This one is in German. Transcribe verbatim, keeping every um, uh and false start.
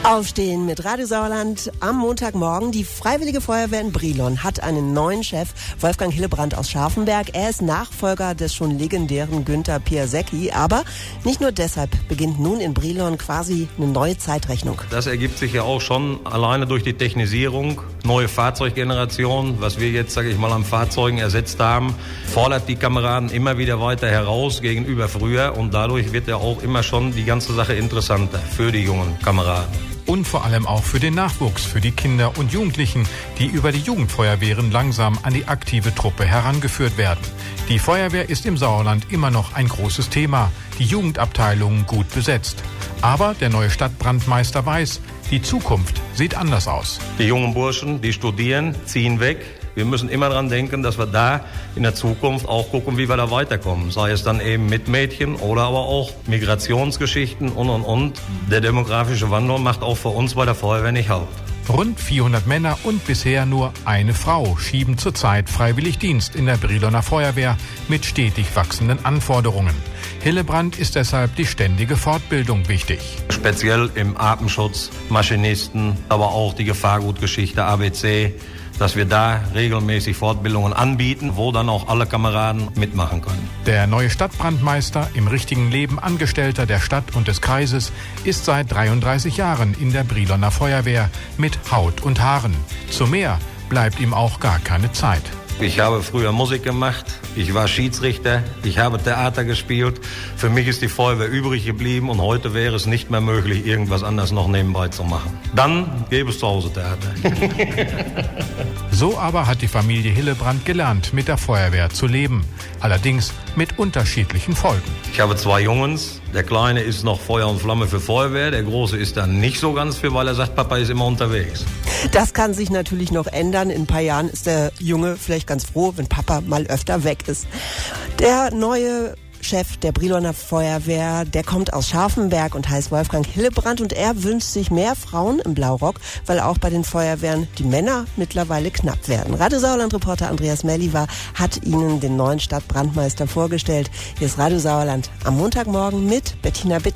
Aufstehen mit Radio Sauerland am Montagmorgen. Die Freiwillige Feuerwehr in Brilon hat einen neuen Chef, Wolfgang Hillebrand aus Scharfenberg. Er ist Nachfolger des schon legendären Günter Piasecki. Aber nicht nur deshalb beginnt nun in Brilon quasi eine neue Zeitrechnung. Das ergibt sich ja auch schon alleine durch die Technisierung. Neue Fahrzeuggeneration, was wir jetzt, sage ich mal, an Fahrzeugen ersetzt haben, fordert die Kameraden immer wieder weiter heraus gegenüber früher. Und dadurch wird ja auch immer schon die ganze Sache interessanter für die jungen Kameraden. Und vor allem auch für den Nachwuchs, für die Kinder und Jugendlichen, die über die Jugendfeuerwehren langsam an die aktive Truppe herangeführt werden. Die Feuerwehr ist im Sauerland immer noch ein großes Thema, die Jugendabteilungen gut besetzt. Aber der neue Stadtbrandmeister weiß, die Zukunft sieht anders aus. Die jungen Burschen, die studieren, ziehen weg. Wir müssen immer daran denken, dass wir da in der Zukunft auch gucken, wie wir da weiterkommen. Sei es dann eben mit Mädchen oder aber auch Migrationsgeschichten und, und, und. Der demografische Wandel macht auch für uns bei der Feuerwehr nicht Halt. Rund vierhundert Männer und bisher nur eine Frau schieben zurzeit freiwillig Dienst in der Briloner Feuerwehr mit stetig wachsenden Anforderungen. Hillebrand ist deshalb die ständige Fortbildung wichtig. Speziell im Atemschutz, Maschinisten, aber auch die Gefahrgutgeschichte A B C, dass wir da regelmäßig Fortbildungen anbieten, wo dann auch alle Kameraden mitmachen können. Der neue Stadtbrandmeister, im richtigen Leben Angestellter der Stadt und des Kreises, ist seit dreiunddreißig Jahren in der Briloner Feuerwehr mit Haut und Haaren. Zu mehr bleibt ihm auch gar keine Zeit. Ich habe früher Musik gemacht, ich war Schiedsrichter, ich habe Theater gespielt. Für mich ist die Feuerwehr übrig geblieben und heute wäre es nicht mehr möglich, irgendwas anderes noch nebenbei zu machen. Dann gäbe es zu Hause Theater. So aber hat die Familie Hillebrand gelernt, mit der Feuerwehr zu leben. Allerdings mit unterschiedlichen Folgen. Ich habe zwei Jungs. Der Kleine ist noch Feuer und Flamme für Feuerwehr. Der Große ist dann nicht so ganz für, weil er sagt, Papa ist immer unterwegs. Das kann sich natürlich noch ändern. In ein paar Jahren ist der Junge vielleicht ganz froh, wenn Papa mal öfter weg ist. Der neue Chef der Briloner Feuerwehr, der kommt aus Scharfenberg und heißt Wolfgang Hillebrand und er wünscht sich mehr Frauen im Blaurock, weil auch bei den Feuerwehren die Männer mittlerweile knapp werden. Radio Sauerland-Reporter Andreas Melliver hat Ihnen den neuen Stadtbrandmeister vorgestellt. Hier ist Radio Sauerland am Montagmorgen mit Bettina Bittner.